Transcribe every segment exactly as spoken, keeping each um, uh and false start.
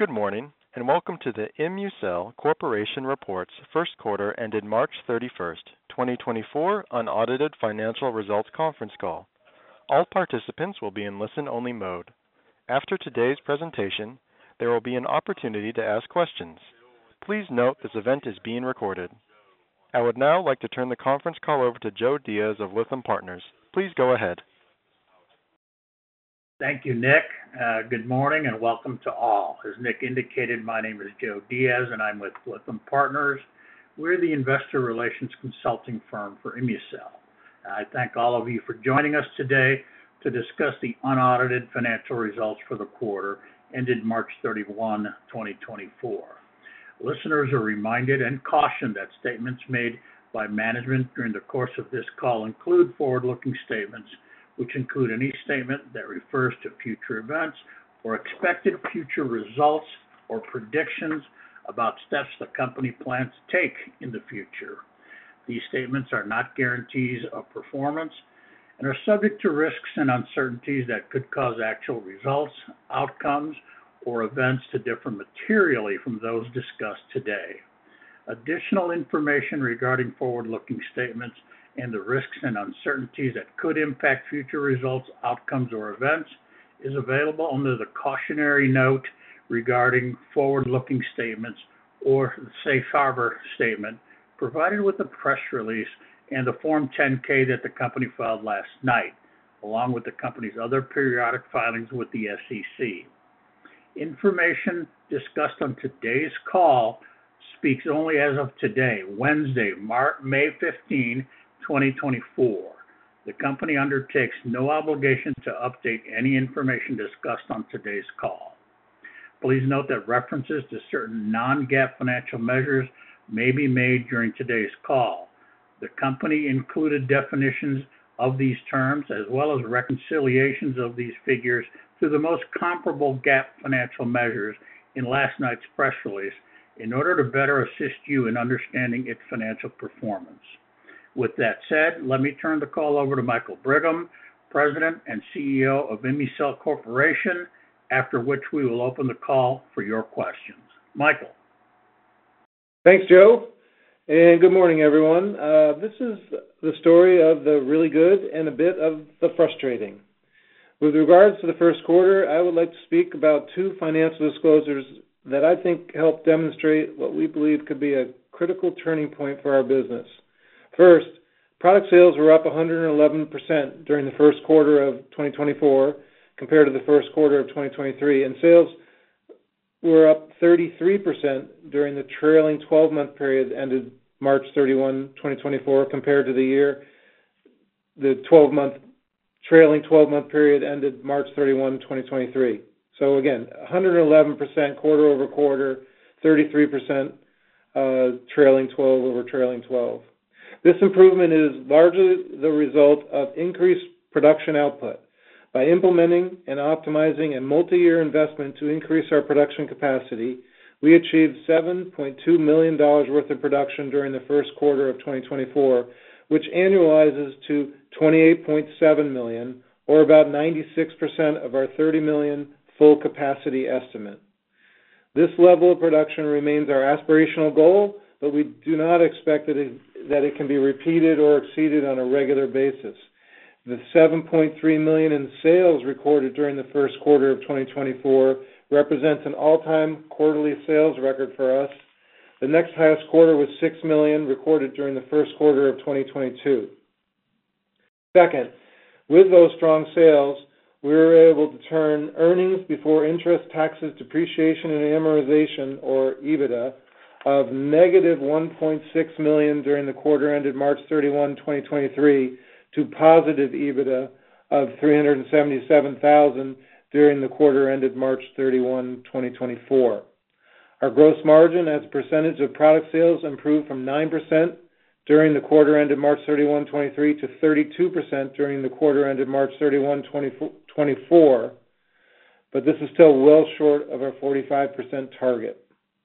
Good morning, and welcome to the ImmuCell Corporation Reports First Quarter ended March thirty-first, twenty twenty-four unaudited financial results conference call. All participants will be in listen-only mode. After today's presentation, there will be an opportunity to ask questions. Please note this event is being recorded. I would now like to turn the conference call over to Joe Diaz of Lytham Partners. Please go ahead. Thank you, Nick. Uh, good morning and welcome to all. As Nick indicated, my name is Joe Diaz and I'm with Lytham Partners. We're the investor relations consulting firm for ImmuCell. I thank all of you for joining us today to discuss the unaudited financial results for the quarter ended March thirty-first, twenty twenty-four. Listeners are reminded and cautioned that statements made by management during the course of this call include forward-looking statements, which include any statement that refers to future events or expected future results or predictions about steps the company plans to take in the future. These statements are not guarantees of performance and are subject to risks and uncertainties that could cause actual results, outcomes, or events to differ materially from those discussed today. Additional information regarding forward-looking statements and the risks and uncertainties that could impact future results, outcomes, or events is available under the cautionary note regarding forward-looking statements or the safe harbor statement provided with the press release and the Form ten K that the company filed last night, along with the company's other periodic filings with the S E C. Information discussed on today's call speaks only as of today, Wednesday, May fifteenth, twenty twenty-four. The company undertakes no obligation to update any information discussed on today's call. Please note that references to certain non-GAAP financial measures may be made during today's call. The company included definitions of these terms as well as reconciliations of these figures to the most comparable GAAP financial measures in last night's press release in order to better assist you in understanding its financial performance. With that said, let me turn the call over to Michael Brigham, President and C E O of ImmuCell Corporation, after which we will open the call for your questions. Michael. Thanks, Joe, and good morning, everyone. Uh, this is the story of the really good and a bit of the frustrating. With regards to the first quarter, I would like to speak about two financial disclosures that I think help demonstrate what we believe could be a critical turning point for our business. First, product sales were up one hundred eleven percent during the first quarter of twenty twenty-four compared to the first quarter of twenty twenty-three, and sales were up thirty-three percent during the trailing twelve-month period ended March thirty-first, twenty twenty-four compared to the year, the twelve-month, trailing twelve-month period ended March thirty-first, twenty twenty-three. So again, one hundred eleven percent quarter over quarter, thirty-three percent uh, trailing twelve over trailing twelve. This improvement is largely the result of increased production output. By implementing and optimizing a multi-year investment to increase our production capacity, we achieved seven point two million dollars worth of production during the first quarter of twenty twenty-four, which annualizes to twenty-eight point seven million dollars, or about ninety-six percent of our thirty million dollars full capacity estimate. This level of production remains our aspirational goal, but we do not expect that it, that it can be repeated or exceeded on a regular basis. The seven point three million dollars in sales recorded during the first quarter of twenty twenty-four represents an all-time quarterly sales record for us. The next highest quarter was six million dollars recorded during the first quarter of twenty twenty-two. Second, with those strong sales, we were able to turn earnings before interest, taxes, depreciation, and amortization, or EBITDA, of negative one point six million dollars during the quarter ended March thirty-first, twenty twenty-three, to positive EBITDA of three hundred seventy-seven thousand dollars during the quarter ended March thirty-first, twenty twenty-four. Our gross margin as a percentage of product sales improved from nine percent during the quarter ended March thirty-first, twenty-three to thirty-two percent during the quarter ended March thirty-first, twenty twenty-four, but this is still well short of our forty-five percent target.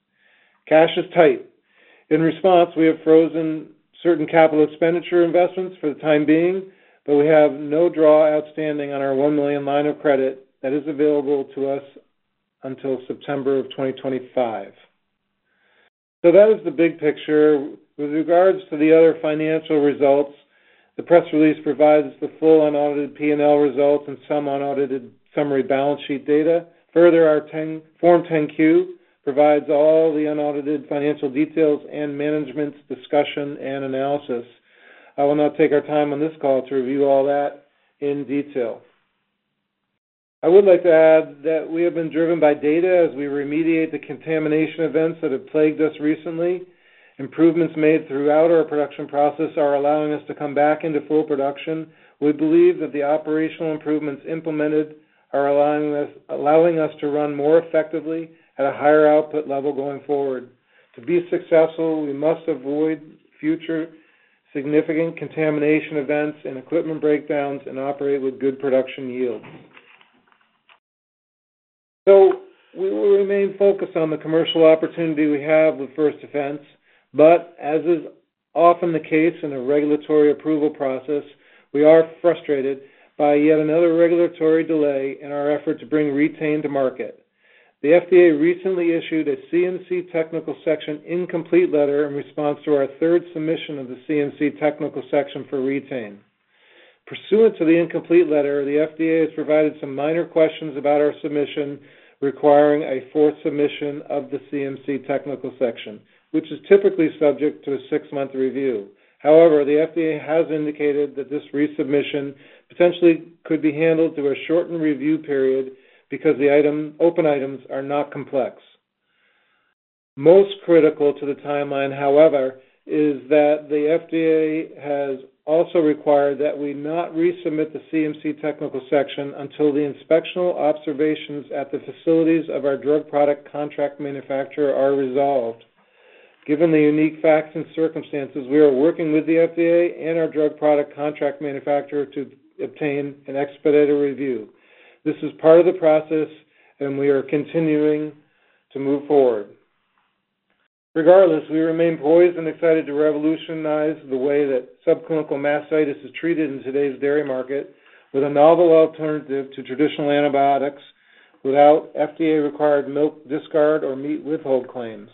Cash is tight. In response, we have frozen certain capital expenditure investments for the time being, but we have no draw outstanding on our one million dollars line of credit that is available to us until September of twenty twenty-five. So that is the big picture. With regards to the other financial results, the press release provides the full unaudited P and L results and some unaudited summary balance sheet data. Further, our ten, Form ten Q provides all the unaudited financial details and management's discussion and analysis. I will not take our time on this call to review all that in detail. I would like to add that we have been driven by data as we remediate the contamination events that have plagued us recently. Improvements made throughout our production process are allowing us to come back into full production. We believe that the operational improvements implemented are allowing us, allowing us to run more effectively at a higher output level going forward. To be successful, we must avoid future significant contamination events and equipment breakdowns and operate with good production yields. So we will remain focused on the commercial opportunity we have with First Defense, but as is often the case in a regulatory approval process, we are frustrated by yet another regulatory delay in our effort to bring Re-Tain to market. The F D A recently issued a C M C Technical Section incomplete letter in response to our third submission of the C M C Technical Section for Re-Tain. Pursuant to the incomplete letter, the F D A has provided some minor questions about our submission, requiring a fourth submission of the C M C Technical Section, which is typically subject to a six-month review. However, the F D A has indicated that this resubmission potentially could be handled through a shortened review period because the item, open items are not complex. Most critical to the timeline, however, is that the F D A has also required that we not resubmit the C M C Technical Section until the inspectional observations at the facilities of our drug product contract manufacturer are resolved. Given the unique facts and circumstances, we are working with the F D A and our drug product contract manufacturer to obtain an expedited review. This is part of the process, and we are continuing to move forward. Regardless, we remain poised and excited to revolutionize the way that subclinical mastitis is treated in today's dairy market with a novel alternative to traditional antibiotics without F D A-required milk discard or meat withhold claims.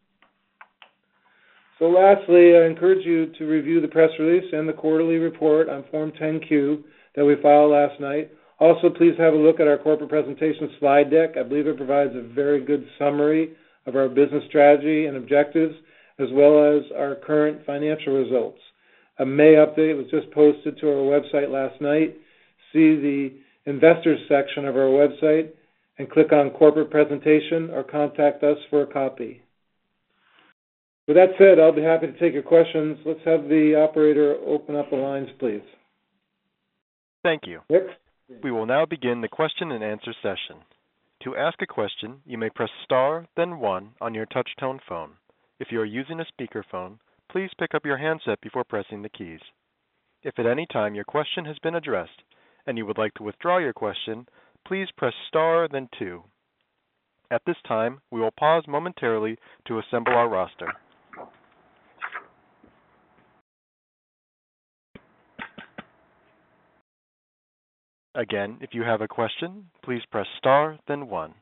So lastly, I encourage you to review the press release and the quarterly report on Form ten Q that we filed last night. Also, please have a look at our corporate presentation slide deck. I believe it provides a very good summary of our business strategy and objectives, as well as our current financial results. A May update was just posted to our website last night. See the Investors section of our website and click on Corporate Presentation or contact us for a copy. With that said, I'll be happy to take your questions. Let's have the operator open up the lines, please. Thank you. Nick? We will now begin the question and answer session. To ask a question, you may press star, then one on your touch-tone phone. If you are using a speakerphone, please pick up your handset before pressing the keys. If at any time your question has been addressed and you would like to withdraw your question, please press star, then two. At this time, we will pause momentarily to assemble our roster. Again, if you have a question, please press star, then one.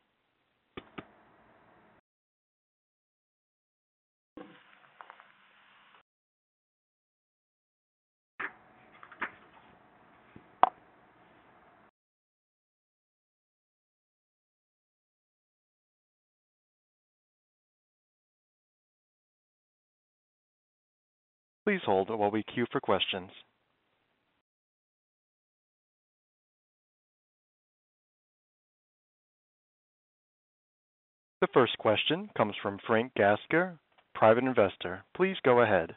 Please hold while we queue for questions. The first question comes from Frank Gasker, private investor. Please go ahead.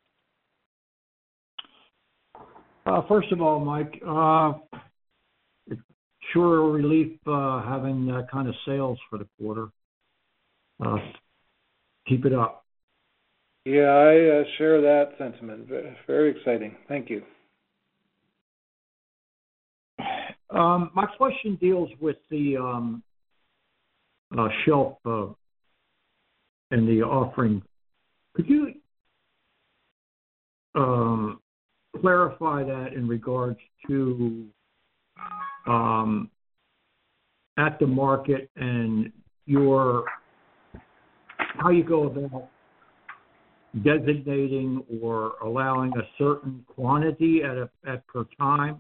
Uh, first of all, Mike, uh, it's sure a relief uh, having that kind of sales for the quarter. Uh, keep it up. Yeah, I uh, share that sentiment. Very exciting. Thank you. Um, my question deals with the um, uh, shelf uh, and the offering. Could you um, clarify that in regards to um, at the market and your how you go about designating or allowing a certain quantity at a at per time?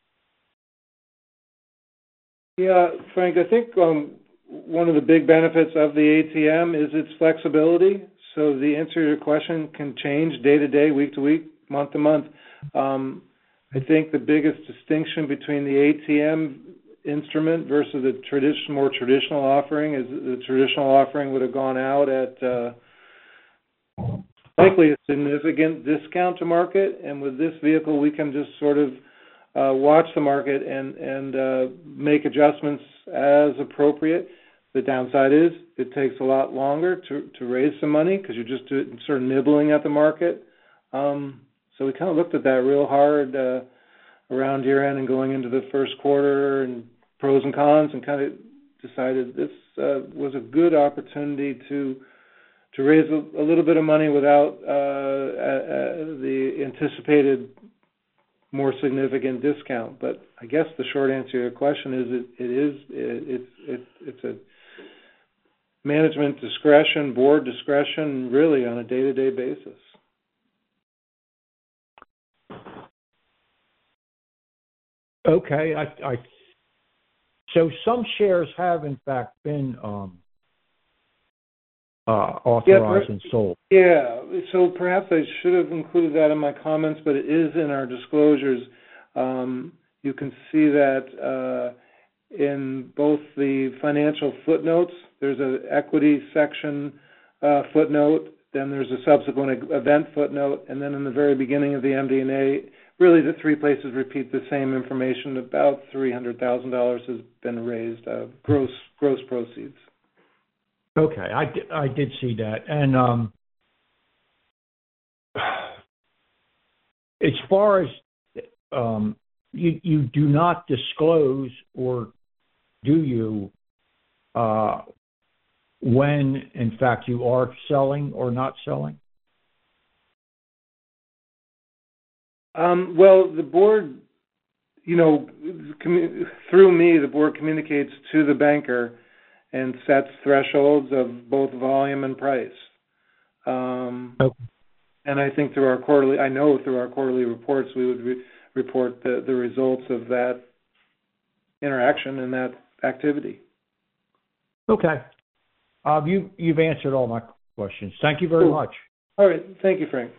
Yeah, Frank, I think um, one of the big benefits of the A T M is its flexibility. So the answer to your question can change day to day, week to week, month to month. Um, I think the biggest distinction between the A T M instrument versus the traditional, more traditional offering is the traditional offering would have gone out at uh, likely a significant discount to market, and with this vehicle, we can just sort of uh, watch the market and and uh, make adjustments as appropriate. The downside is it takes a lot longer to to raise some money because you're just doing, sort of nibbling at the market. Um, so we kind of looked at that real hard uh, around year end and going into the first quarter and pros and cons, and kind of decided this uh, was a good opportunity to. to raise a, a little bit of money without uh, uh, the anticipated more significant discount. But I guess the short answer to your question is it, it is it, it's it, it's a management discretion, board discretion, really on a day-to-day basis. Okay, I, I so some shares have in fact been um, Uh, authorized yeah, and sold. Yeah, so perhaps I should have included that in my comments, but it is in our disclosures. Um, you can see that uh, in both the financial footnotes. There's an equity section uh, footnote, then there's a subsequent event footnote, and then in the very beginning of the M D and A, really the three places repeat the same information. About three hundred thousand dollars has been raised, uh, gross gross proceeds. Okay, I did, I did see that. And um, as far as um, you, you do not disclose, or do you, uh, when in fact you are selling or not selling? Um, well, the board, you know, commu- through me, the board communicates to the banker and sets thresholds of both volume and price. Um, okay. And I think through our quarterly, I know through our quarterly reports, we would re- report the, the results of that interaction and that activity. Okay. Uh, you, you've answered all my questions. Thank you very Cool. much. All right. Thank you, Frank.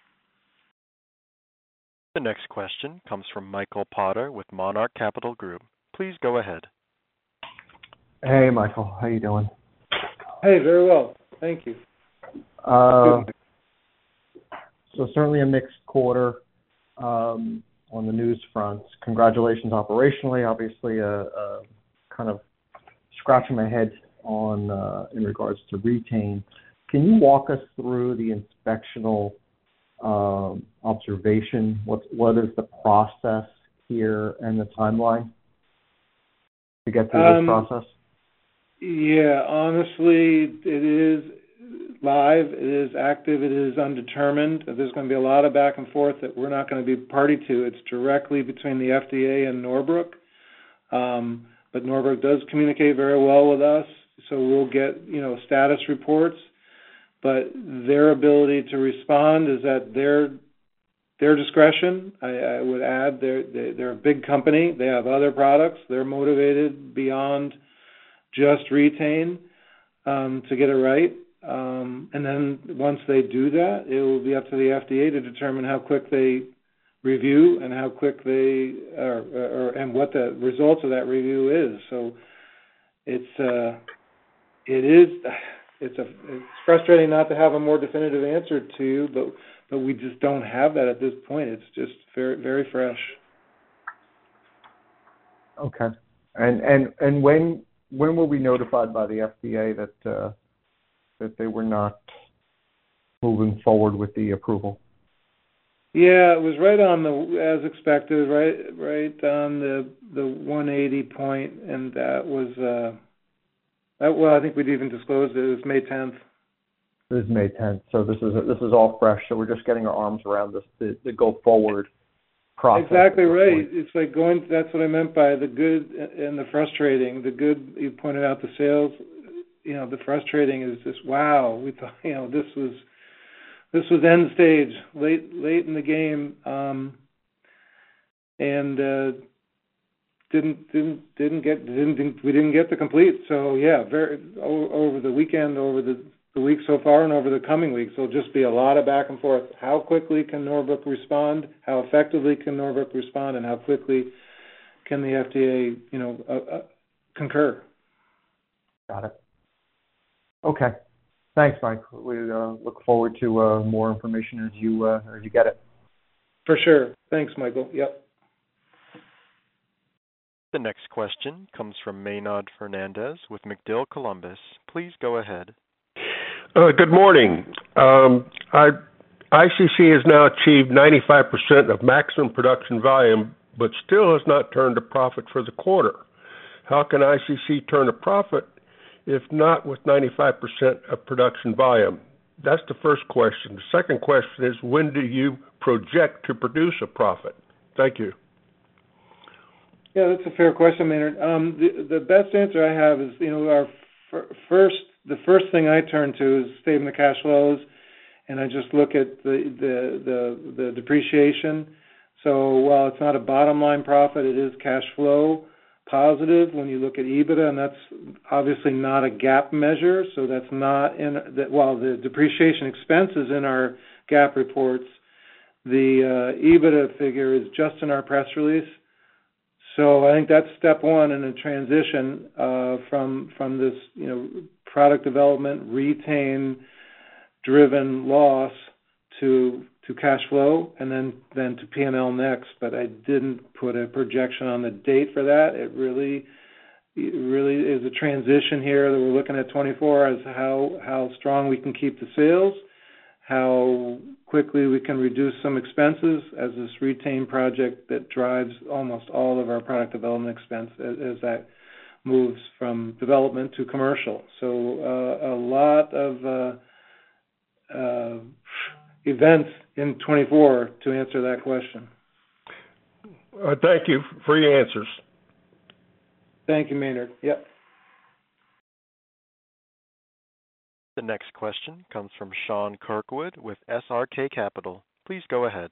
The next question comes from Michael Potter with Monarch Capital Group. Please go ahead. Hey, Michael. How you doing? Hey, very well. Thank you. Uh, so certainly a mixed quarter um, on the news front. Congratulations operationally. Obviously, a, a kind of scratching my head on uh, in regards to Re-Tain. Can you walk us through the inspectional um, observation? What what is the process here and the timeline to get through Um, this process? Yeah, honestly, it is live, it is active, it is undetermined. There's going to be a lot of back and forth that we're not going to be party to. It's directly between the F D A and Norbrook. Um, but Norbrook does communicate very well with us, so we'll get, you know, status reports. But their ability to respond is at their their discretion. I, I would add they're, they're a big company. They have other products. They're motivated beyond just Re-Tain um, to get it right. Um, and then once they do that, it will be up to the F D A to determine how quick they review and how quick they or, or and what the results of that review is. So it's uh, it is it's a it's frustrating not to have a more definitive answer to you, but but we just don't have that at this point. It's just very very fresh. Okay. And and and when when were we notified by the F D A that uh, that they were not moving forward with the approval? Yeah, it was right on the, as expected, right, right on the the one eighty point, and that was, uh, that, well, I think we'd even disclosed it. It was May tenth. This is May tenth, so this is this is all fresh. So we're just getting our arms around this, the, the go forward process. Exactly right. It's like going, that's what I meant by the good and the frustrating. The good, you pointed out the sales, you know, the frustrating is just, wow, we thought, you know, this was, this was end stage, late, late in the game, um, and, uh, didn't, didn't, didn't get, didn't, we didn't get to complete. So yeah, very, over the weekend, over the, the week so far and over the coming weeks, there'll just be a lot of back and forth. How quickly can Norbrook respond? How effectively can Norbrook respond? And how quickly can the F D A, you know, uh, uh, concur? Got it. Okay. Thanks, Mike. We uh, look forward to uh, more information as you uh, as you get it. For sure. Thanks, Michael. Yep. The next question comes from Maynard Fernandez with McDill Columbus. Please go ahead. Uh, good morning. Um, I, I C C has now achieved ninety-five percent of maximum production volume, but still has not turned a profit for the quarter. How can I C C turn a profit if not with ninety-five percent of production volume? That's the first question. The second question is, when do you project to produce a profit? Thank you. Yeah, that's a fair question, Maynard. Um, the, the best answer I have is, you know, our f- first, the first thing I turn to is statement of cash flows, and I just look at the, the, the, the depreciation. So while it's not a bottom line profit, it is cash flow positive when you look at EBITDA, and that's obviously not a GAAP measure. So that's not in that. While the depreciation expense is in our GAAP reports, the uh, EBITDA figure is just in our press release. So I think that's step one in a transition uh, from from this, you know, product development retain driven loss to to cash flow, and then then to P and L next. But I didn't put a projection on the date for that. It really it really is a transition here that we're looking at twenty-four as how how strong we can keep the sales, how quickly we can reduce some expenses as this retain project that drives almost all of our product development expense as, as that moves from development to commercial. So uh, a lot of uh, uh, events in twenty-four to answer that question. Uh, thank you for your answers. Thank you, Maynard. Yep. The next question comes from Sean Kirkwood with S R K Capital. Please go ahead.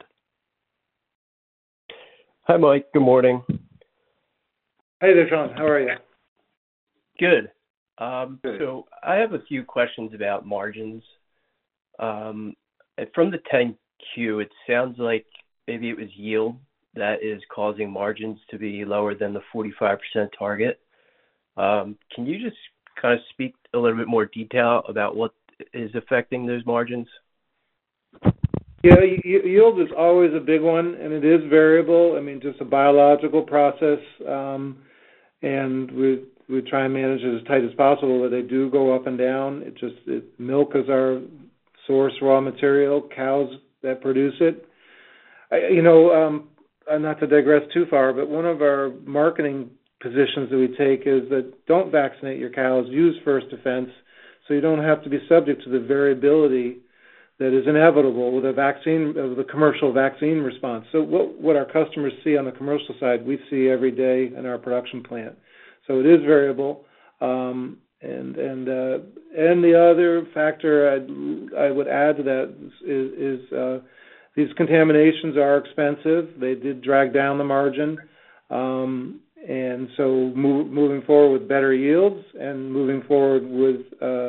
Hi, Mike. Good morning. Hey there, Sean. How are you? Good. Um, Good. So I have a few questions about margins. Um, from the ten Q, it sounds like maybe it was yield that is causing margins to be lower than the forty-five percent target. Um, can you just kind of speak a little bit more detail about what is affecting those margins? Yeah, yield is always a big one, and it is variable. I mean, just a biological process, um, and we we try and manage it as tight as possible, but they do go up and down. It just it, milk is our source raw material, cows that produce it. I, you know, um, not to digress too far, but one of our marketing positions that we take is that don't vaccinate your cows, use First Defense, so you don't have to be subject to the variability that is inevitable with a vaccine, with a commercial vaccine response. So what, what our customers see on the commercial side, we see every day in our production plant. So it is variable. Um, and and uh, and the other factor I'd, I would add to that is, is uh, these contaminations are expensive. They did drag down the margin. Um, And so move, moving forward with better yields and moving forward with uh,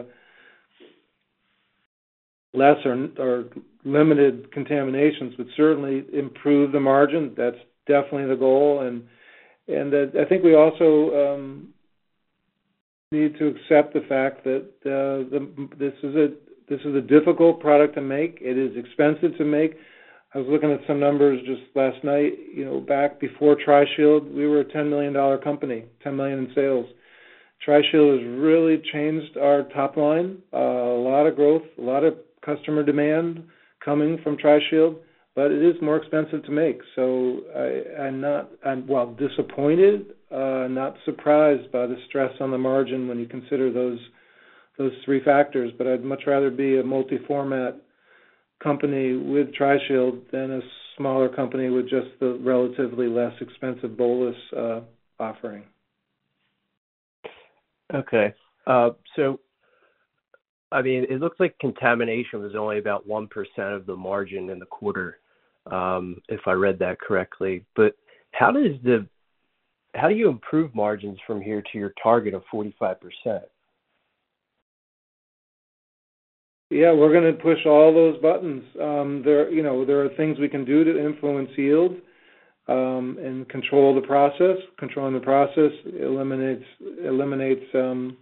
less or, or limited contaminations would certainly improve the margin. That's definitely the goal. And and uh, I think we also um, need to accept the fact that uh, the, this is a this is a difficult product to make. It is expensive to make. I was looking at some numbers just last night. You know, back before Tri-Shield, we were a ten million dollars company, ten million dollars in sales. Tri-Shield has really changed our top line. Uh, a lot of growth, a lot of customer demand coming from Tri-Shield, but it is more expensive to make. So I, I'm not, I'm well disappointed, uh, not surprised by the stress on the margin when you consider those those three factors. But I'd much rather be a multi-format company with Tri-Shield than a smaller company with just the relatively less expensive bolus uh, offering. Okay. Uh, so, I mean, it looks like contamination was only about one percent of the margin in the quarter, um, if I read that correctly. But how does the how do you improve margins from here to your target of forty-five percent? Yeah, we're going to push all those buttons. Um, there, you know, there are things we can do to influence yield um, and control the process. Controlling the process eliminates eliminates um,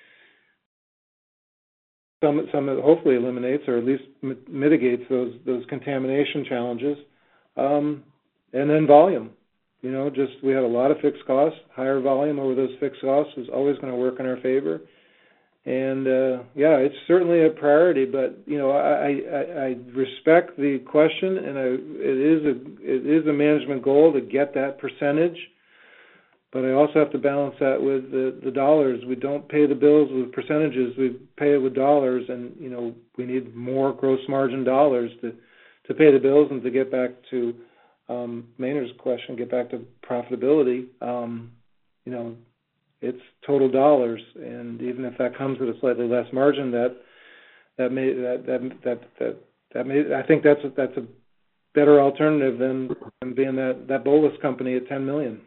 some some hopefully eliminates or at least mitigates those those contamination challenges. Um, and then volume. You know, just we had a lot of fixed costs. Higher volume over those fixed costs is always going to work in our favor. And uh, yeah, it's certainly a priority. But you know, I, I, I respect the question, and I, it is a it is a management goal to get that percentage. But I also have to balance that with the, the dollars. We don't pay the bills with percentages; we pay it with dollars. And you know, we need more gross margin dollars to to pay the bills and to get back to um, Maynard's question, get back to profitability. Um, you know. It's total dollars, and even if that comes with a slightly less margin, that that may that that that that, that may I think that's a, that's a better alternative than, than being that, that bolus company at ten million.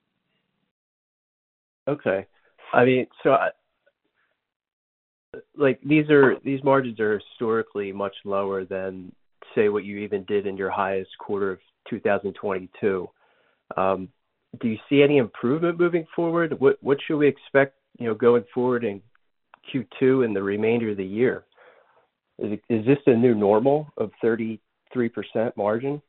Okay, I mean, so I, like these are these margins are historically much lower than say what you even did in your highest quarter of two thousand twenty-two. Um, Do you see any improvement moving forward? What what should we expect, you know, going forward in Q two and the remainder of the year? Is it, is this the new normal of thirty-three percent margin?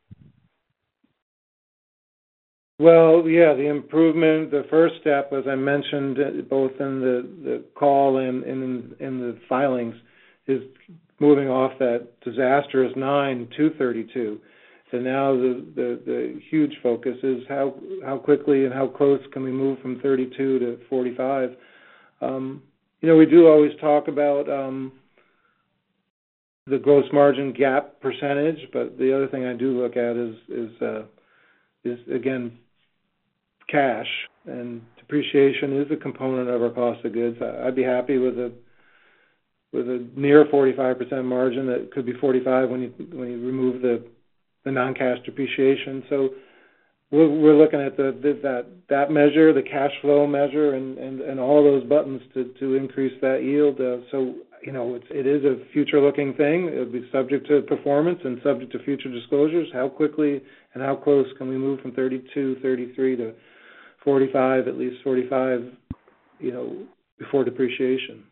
Well, yeah, the improvement, the first step, as I mentioned, both in the, the call and in, in the filings, is moving off that disastrous nine to thirty-two. And now the, the, the huge focus is how how quickly and how close can we move from thirty-two to forty-five. Um, you know, we do always talk about um, the gross margin gap percentage, but the other thing I do look at is is uh, is again cash, and depreciation is a component of our cost of goods. I'd be happy with a with a near forty-five percent margin that could be forty-five when you when you remove the the non-cash depreciation. So we're, we're looking at the, the that that measure, the cash flow measure, and, and, and all those buttons to, to increase that yield. Uh, so you know, it's, it is a future-looking thing. It'll be subject to performance and subject to future disclosures. How quickly and how close can we move from thirty-two, thirty-three to forty-five, at least forty-five, you know, before depreciation?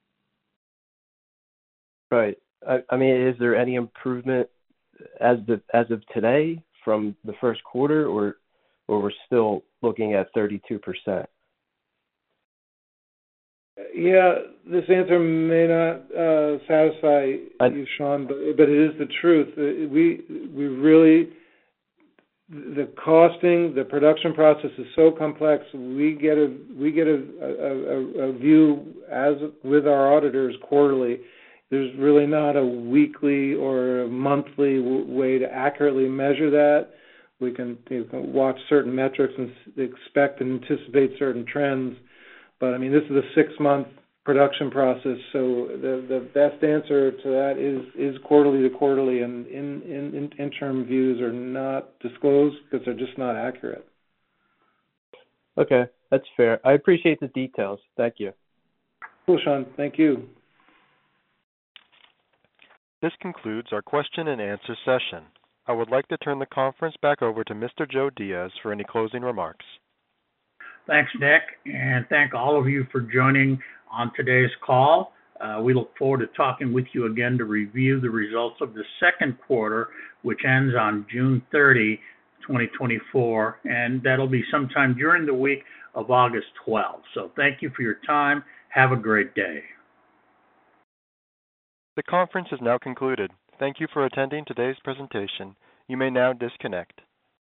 Right. I, I mean, is there any improvement as the as of today from the first quarter, or or we're still looking at thirty-two percent? Yeah, this answer may not uh, satisfy I, you, Sean, but but it is the truth. We we really the costing, the production process is so complex. We get a we get a, a, a view as with our auditors quarterly. There's really not a weekly or a monthly w- way to accurately measure that. We can, you can watch certain metrics and expect and anticipate certain trends. But, I mean, this is a six-month production process, so the, the best answer to that is, is quarterly to quarterly, and in, in, in interim views are not disclosed because they're just not accurate. Okay, that's fair. I appreciate the details. Thank you. Cool, Sean. Thank you. This concludes our question and answer session. I would like to turn the conference back over to Mister Joe Diaz for any closing remarks. Thanks, Nick, and thank all of you for joining on today's call. Uh, we look forward to talking with you again to review the results of the second quarter, which ends on June thirtieth, twenty twenty-four, and that'll be sometime during the week of August twelfth. So thank you for your time. Have a great day. The conference is now concluded. Thank you for attending today's presentation. You may now disconnect.